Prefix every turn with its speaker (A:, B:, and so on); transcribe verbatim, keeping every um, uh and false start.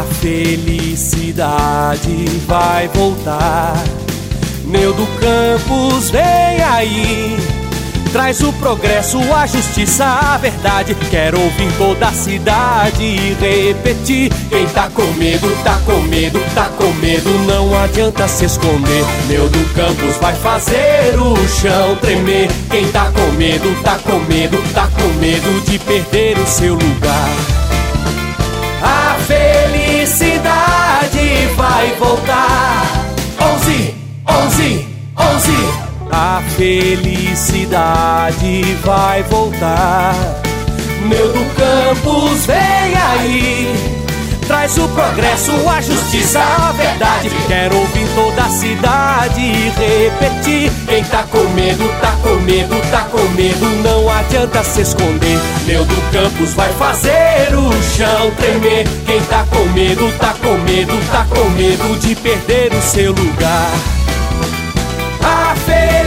A: felicidade vai voltar. Neudo Campos vem aí, traz o progresso, a justiça, a verdade. Quero ouvir toda a cidade e repetir. Quem tá com medo, tá com medo, tá com medo, não adianta se esconder. Neudo Campos vai fazer o chão tremer. Quem tá com medo, tá com medo, tá com medo de perder o seu lugar. A felicidade vai voltar. Onze, onze, onze. A felicidade vai voltar. Neudo Campos vem aí, traz o progresso, a justiça, a verdade. Quero ouvir toda a cidade e repetir. Quem tá com medo, tá com medo, tá com medo, não adianta se esconder. Neudo Campos vai fazer o chão tremer. Quem tá com medo, tá com medo, tá com medo de perder o seu lugar. A felicidade